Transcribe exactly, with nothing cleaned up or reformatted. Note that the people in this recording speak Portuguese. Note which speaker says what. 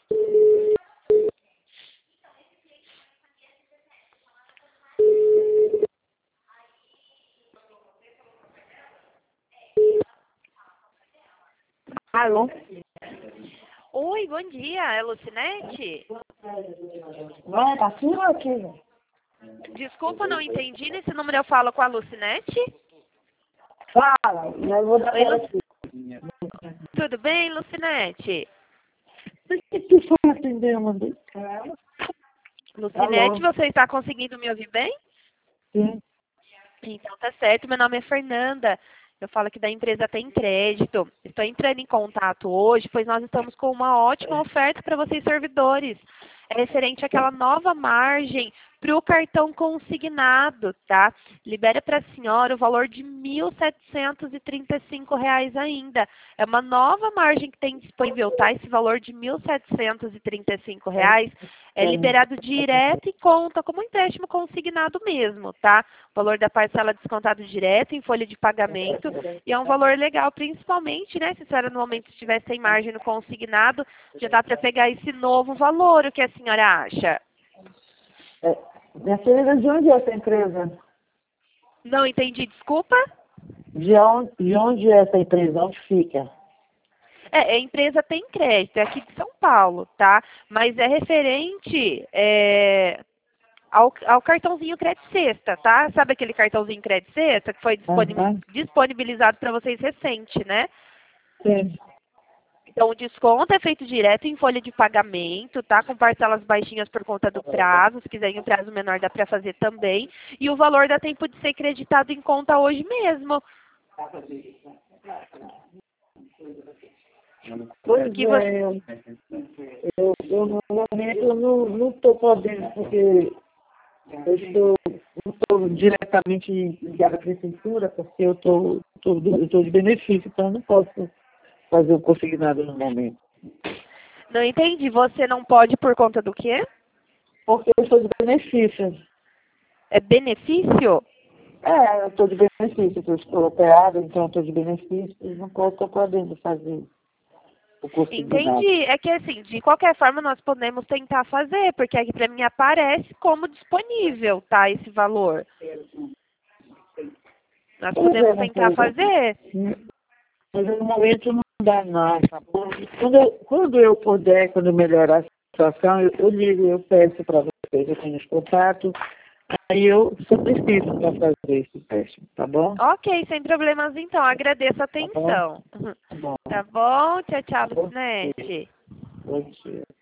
Speaker 1: Alô?
Speaker 2: Oi, bom dia. É Lucinete?
Speaker 1: Vai, tá aqui ou aqui?
Speaker 2: Desculpa, não entendi. Nesse número eu falo com a Lucinete?
Speaker 1: Fala, eu vou dar
Speaker 2: Oi,
Speaker 1: ela
Speaker 2: Lu...
Speaker 1: aqui.
Speaker 2: Tudo bem, Lucinete?
Speaker 1: Por que tu foi atender a mãe?
Speaker 2: Lucinete, você está conseguindo me ouvir bem?
Speaker 1: Sim.
Speaker 2: Então tá certo. Meu nome é Fernanda. Eu falo aqui da empresa Tem Crédito. Estou entrando em contato hoje, pois nós estamos com uma ótima oferta para vocês servidores. É referente àquela nova margem para o cartão consignado, tá? Libera para a senhora o valor de mil setecentos e trinta e cinco reais ainda. É uma nova margem que tem disponível, tá? Esse valor de mil setecentos e trinta e cinco reais é liberado direto e conta como um empréstimo consignado mesmo, tá? O valor da parcela descontado direto em folha de pagamento e é um valor legal, principalmente, né? Se a senhora no momento estiver sem margem no consignado, já dá para pegar esse novo valor. O que a senhora acha?
Speaker 1: É, minha querida, de onde é essa empresa?
Speaker 2: Não entendi, desculpa?
Speaker 1: De onde, de onde é essa empresa? Onde fica?
Speaker 2: É, a empresa Tem Crédito, é aqui de São Paulo, tá? Mas é referente é, ao, ao cartãozinho Crédito Sexta, tá? Sabe aquele cartãozinho Crédito Sexta que foi disponi-
Speaker 1: Aham.
Speaker 2: disponibilizado para vocês recente, né?
Speaker 1: Sim.
Speaker 2: Então, o desconto é feito direto em folha de pagamento, tá? Com parcelas baixinhas por conta do prazo. Se quiser em um prazo menor, dá para fazer também. E o valor dá tempo de ser creditado em conta hoje mesmo.
Speaker 1: Pois
Speaker 2: Que vo-
Speaker 1: é, eu, eu, eu no momento eu não não estou podendo, porque eu estou, não estou diretamente ligada à prefeitura, porque eu estou tô, tô, eu tô de benefício, então eu não posso fazer o consignado no momento.
Speaker 2: Não entendi. Você não pode por conta do quê?
Speaker 1: Porque eu estou de benefício.
Speaker 2: É benefício?
Speaker 1: É, eu estou de benefício, eu estou operada, então eu estou de benefício, e não estou podendo fazer o consignado.
Speaker 2: Entendi. É que assim, de qualquer forma nós podemos tentar fazer, porque aqui para mim aparece como disponível, tá? Esse valor. Nós
Speaker 1: Pois é,
Speaker 2: podemos
Speaker 1: não
Speaker 2: tentar
Speaker 1: sei.
Speaker 2: fazer.
Speaker 1: Mas no momento não dá não, tá bom? Quando eu, quando eu puder, quando eu melhorar a situação, eu, eu ligo, eu peço para vocês, eu tenho os contatos, aí eu só preciso para fazer esse teste, tá bom?
Speaker 2: Ok, sem problemas então. Agradeço a
Speaker 1: Tá bom?
Speaker 2: atenção.
Speaker 1: Tá bom.
Speaker 2: Tá bom? Tchau, tchau,
Speaker 1: Bom dia.
Speaker 2: Lucinete.
Speaker 1: Bom dia.